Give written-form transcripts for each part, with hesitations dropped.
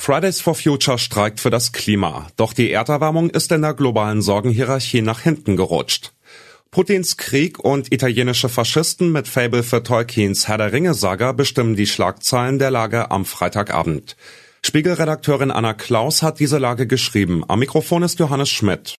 Fridays for Future streikt für das Klima, doch die Erderwärmung ist in der globalen Sorgenhierarchie nach hinten gerutscht. Putins Krieg und italienische Faschisten mit Faible für Tolkiens Herr der Ringe-Saga bestimmen die Schlagzeilen der Lage am Freitagabend. Spiegel-Redakteurin Anna Klaus hat diese Lage geschrieben. Am Mikrofon ist Johannes Schmidt.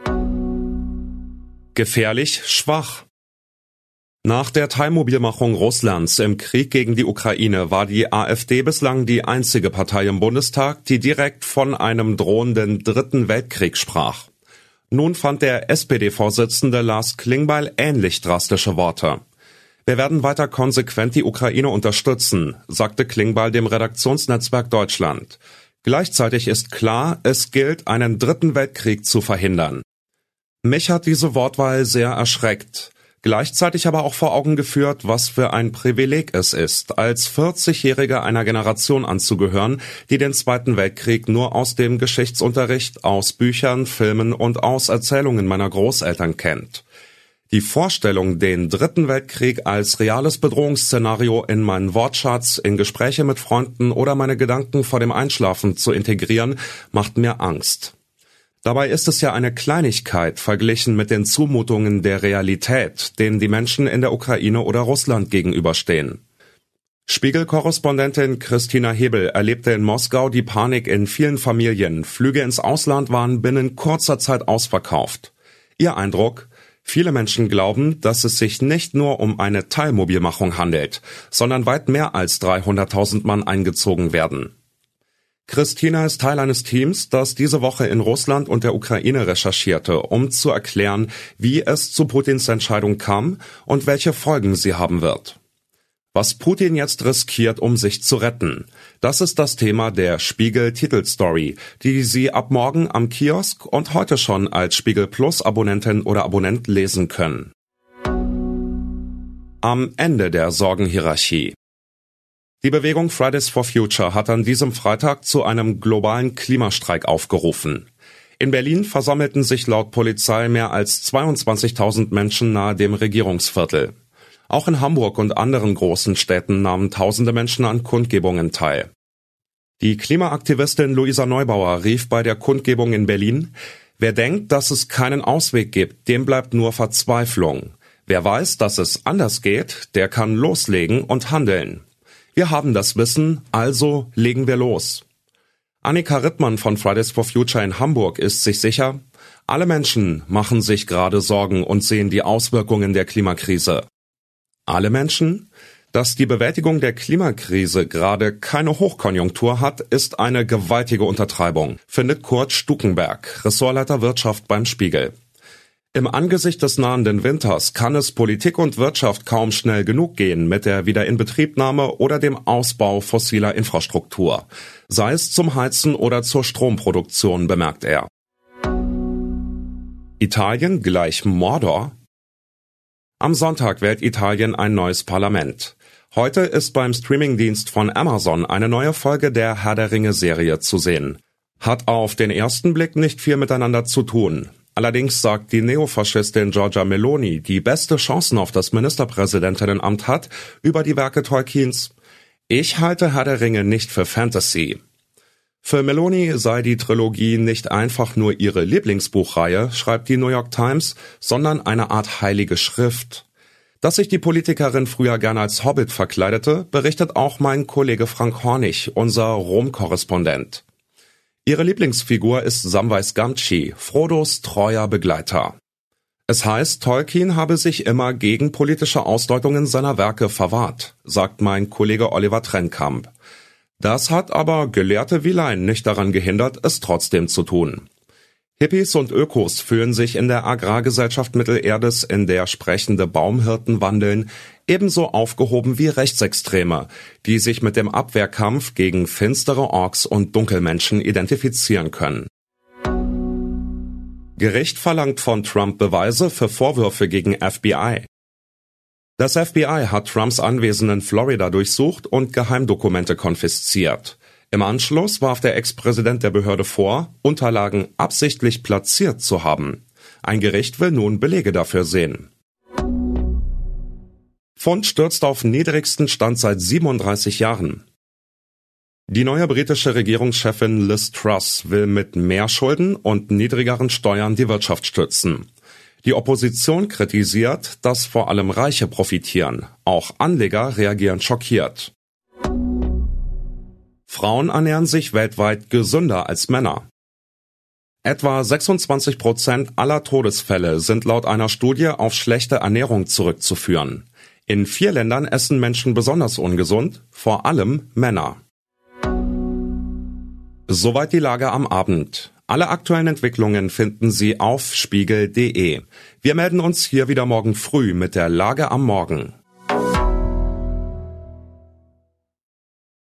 Gefährlich schwach. Nach der Teilmobilmachung Russlands im Krieg gegen die Ukraine war die AfD bislang die einzige Partei im Bundestag, die direkt von einem drohenden Dritten Weltkrieg sprach. Nun fand der SPD-Vorsitzende Lars Klingbeil ähnlich drastische Worte. Wir werden weiter konsequent die Ukraine unterstützen, sagte Klingbeil dem Redaktionsnetzwerk Deutschland. Gleichzeitig ist klar, es gilt, einen Dritten Weltkrieg zu verhindern. Mich hat diese Wortwahl sehr erschreckt. Gleichzeitig aber auch vor Augen geführt, was für ein Privileg es ist, als 40-Jähriger einer Generation anzugehören, die den Zweiten Weltkrieg nur aus dem Geschichtsunterricht, aus Büchern, Filmen und aus Erzählungen meiner Großeltern kennt. Die Vorstellung, den Dritten Weltkrieg als reales Bedrohungsszenario in meinen Wortschatz, in Gespräche mit Freunden oder meine Gedanken vor dem Einschlafen zu integrieren, macht mir Angst. Dabei ist es ja eine Kleinigkeit verglichen mit den Zumutungen der Realität, denen die Menschen in der Ukraine oder Russland gegenüberstehen. Spiegel-Korrespondentin Christina Hebel erlebte in Moskau die Panik in vielen Familien. Flüge ins Ausland waren binnen kurzer Zeit ausverkauft. Ihr Eindruck? Viele Menschen glauben, dass es sich nicht nur um eine Teilmobilmachung handelt, sondern weit mehr als 300.000 Mann eingezogen werden. Christina ist Teil eines Teams, das diese Woche in Russland und der Ukraine recherchierte, um zu erklären, wie es zu Putins Entscheidung kam und welche Folgen sie haben wird. Was Putin jetzt riskiert, um sich zu retten, das ist das Thema der Spiegel-Titelstory, die Sie ab morgen am Kiosk und heute schon als Spiegel Plus Abonnentin oder Abonnent lesen können. Am Ende der Sorgenhierarchie. Die Bewegung Fridays for Future hat an diesem Freitag zu einem globalen Klimastreik aufgerufen. In Berlin versammelten sich laut Polizei mehr als 22.000 Menschen nahe dem Regierungsviertel. Auch in Hamburg und anderen großen Städten nahmen tausende Menschen an Kundgebungen teil. Die Klimaaktivistin Luisa Neubauer rief bei der Kundgebung in Berlin: Wer denkt, dass es keinen Ausweg gibt, dem bleibt nur Verzweiflung. Wer weiß, dass es anders geht, der kann loslegen und handeln. Wir haben das Wissen, also legen wir los. Annika Rittmann von Fridays for Future in Hamburg ist sich sicher, alle Menschen machen sich gerade Sorgen und sehen die Auswirkungen der Klimakrise. Alle Menschen? Dass die Bewältigung der Klimakrise gerade keine Hochkonjunktur hat, ist eine gewaltige Untertreibung, findet Kurt Stukenberg, Ressortleiter Wirtschaft beim Spiegel. Im Angesicht des nahenden Winters kann es Politik und Wirtschaft kaum schnell genug gehen mit der Wiederinbetriebnahme oder dem Ausbau fossiler Infrastruktur, sei es zum Heizen oder zur Stromproduktion, bemerkt er. Italien gleich Mordor? Am Sonntag wählt Italien ein neues Parlament. Heute ist beim Streamingdienst von Amazon eine neue Folge der Herr der Ringe-Serie zu sehen. Hat auf den ersten Blick nicht viel miteinander zu tun. Allerdings sagt die Neofaschistin Giorgia Meloni, die beste Chancen auf das Ministerpräsidentinnenamt hat, über die Werke Tolkiens: Ich halte Herr der Ringe nicht für Fantasy. Für Meloni sei die Trilogie nicht einfach nur ihre Lieblingsbuchreihe, schreibt die New York Times, sondern eine Art heilige Schrift. Dass sich die Politikerin früher gerne als Hobbit verkleidete, berichtet auch mein Kollege Frank Hornig, unser Rom-Korrespondent. Ihre Lieblingsfigur ist Samwise Gamgee, Frodos treuer Begleiter. Es heißt, Tolkien habe sich immer gegen politische Ausdeutungen seiner Werke verwahrt, sagt mein Kollege Oliver Trennkamp. Das hat aber Gelehrte wie Laien nicht daran gehindert, es trotzdem zu tun. Hippies und Ökos fühlen sich in der Agrargesellschaft Mittelerdes, in der sprechende Baumhirten wandeln, ebenso aufgehoben wie Rechtsextreme, die sich mit dem Abwehrkampf gegen finstere Orks und Dunkelmenschen identifizieren können. Gericht verlangt von Trump Beweise für Vorwürfe gegen FBI. Das FBI hat Trumps Anwesen in Florida durchsucht und Geheimdokumente konfisziert. Im Anschluss warf der Ex-Präsident der Behörde vor, Unterlagen absichtlich platziert zu haben. Ein Gericht will nun Belege dafür sehen. Pfund stürzt auf niedrigsten Stand seit 37 Jahren. Die neue britische Regierungschefin Liz Truss will mit mehr Schulden und niedrigeren Steuern die Wirtschaft stützen. Die Opposition kritisiert, dass vor allem Reiche profitieren. Auch Anleger reagieren schockiert. Frauen ernähren sich weltweit gesünder als Männer. Etwa 26% aller Todesfälle sind laut einer Studie auf schlechte Ernährung zurückzuführen. In 4 Ländern essen Menschen besonders ungesund, vor allem Männer. Soweit die Lage am Abend. Alle aktuellen Entwicklungen finden Sie auf spiegel.de. Wir melden uns hier wieder morgen früh mit der Lage am Morgen.